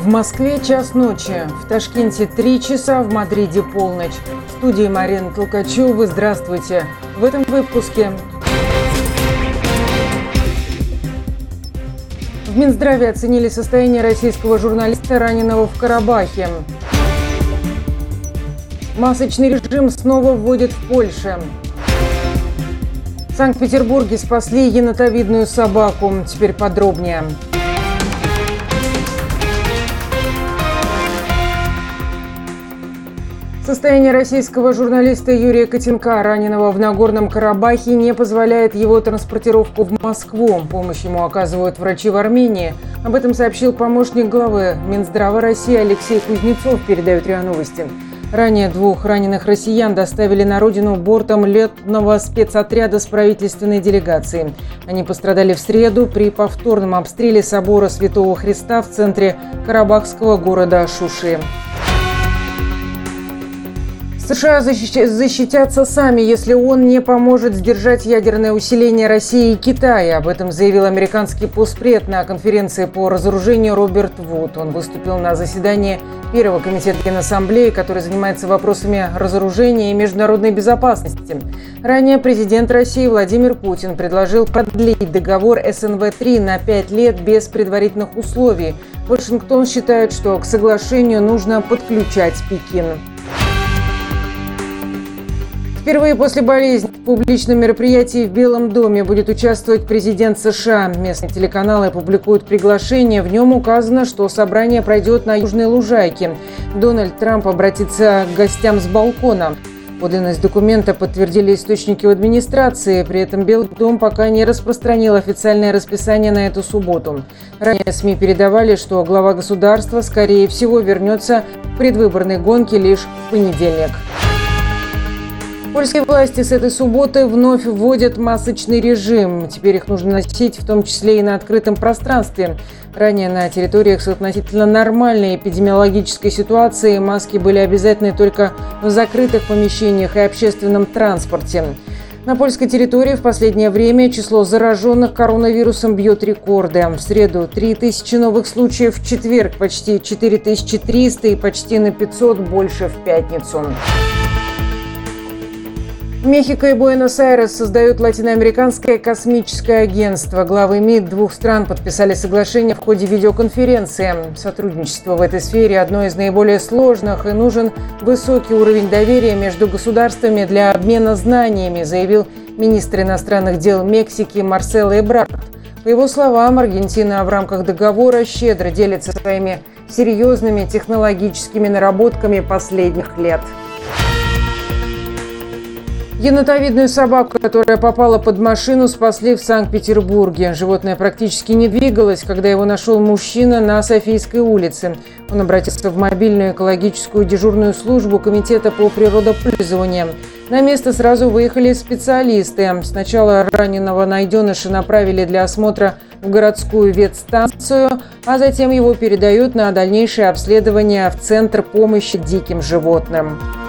В Москве час ночи, в Ташкенте 3 часа, в Мадриде полночь. В студии Марина Толкачева. Здравствуйте. В этом выпуске. В Минздраве оценили состояние российского журналиста, раненого в Карабахе. Масочный режим снова вводят в Польше. В Санкт-Петербурге спасли енотовидную собаку. Теперь подробнее. Состояние российского журналиста Юрия Котенка, раненого в Нагорном Карабахе, не позволяет его транспортировку в Москву. Помощь ему оказывают врачи в Армении. Об этом сообщил помощник главы Минздрава России Алексей Кузнецов, передают РИА Новости. Ранее 2 раненых россиян доставили на родину бортом летного спецотряда с правительственной делегацией. Они пострадали в среду при повторном обстреле собора Святого Христа в центре карабахского города Шуши. США защитятся сами, если он не поможет сдержать ядерное усиление России и Китая. Об этом заявил американский постпред на конференции по разоружению Роберт Вуд. Он выступил на заседании Первого комитета Генассамблеи, который занимается вопросами разоружения и международной безопасности. Ранее президент России Владимир Путин предложил продлить договор СНВ-3 на 5 лет без предварительных условий. Вашингтон считает, что к соглашению нужно подключать Пекин. Впервые после болезни в публичном мероприятии в Белом доме будет участвовать президент США. Местные телеканалы публикуют приглашение. В нем указано, что собрание пройдет на Южной Лужайке. Дональд Трамп обратится к гостям с балкона. Подлинность документа подтвердили источники в администрации. При этом Белый дом пока не распространил официальное расписание на эту субботу. Ранее СМИ передавали, что глава государства, скорее всего, вернется к предвыборной гонке лишь в понедельник. Польские власти с этой субботы вновь вводят масочный режим. Теперь их нужно носить в том числе и на открытом пространстве. Ранее на территориях с относительно нормальной эпидемиологической ситуацией маски были обязательны только в закрытых помещениях и общественном транспорте. На польской территории в последнее время число зараженных коронавирусом бьет рекорды. В среду 3000 новых случаев, в четверг почти 4300 и почти на 500 больше в пятницу. Мехико и Буэнос-Айрес создают латиноамериканское космическое агентство. Главы МИД 2 стран подписали соглашение в ходе видеоконференции. Сотрудничество в этой сфере одно из наиболее сложных, и нужен высокий уровень доверия между государствами для обмена знаниями, заявил министр иностранных дел Мексики Марсело Эбрард. По его словам, Аргентина в рамках договора щедро делится своими серьезными технологическими наработками последних лет. Енотовидную собаку, которая попала под машину, спасли в Санкт-Петербурге. Животное практически не двигалось, когда его нашел мужчина на Софийской улице. Он обратился в мобильную экологическую дежурную службу Комитета по природопользованию. На место сразу выехали специалисты. Сначала раненого найденыша направили для осмотра в городскую ветстанцию, а затем его передают на дальнейшее обследование в Центр помощи диким животным.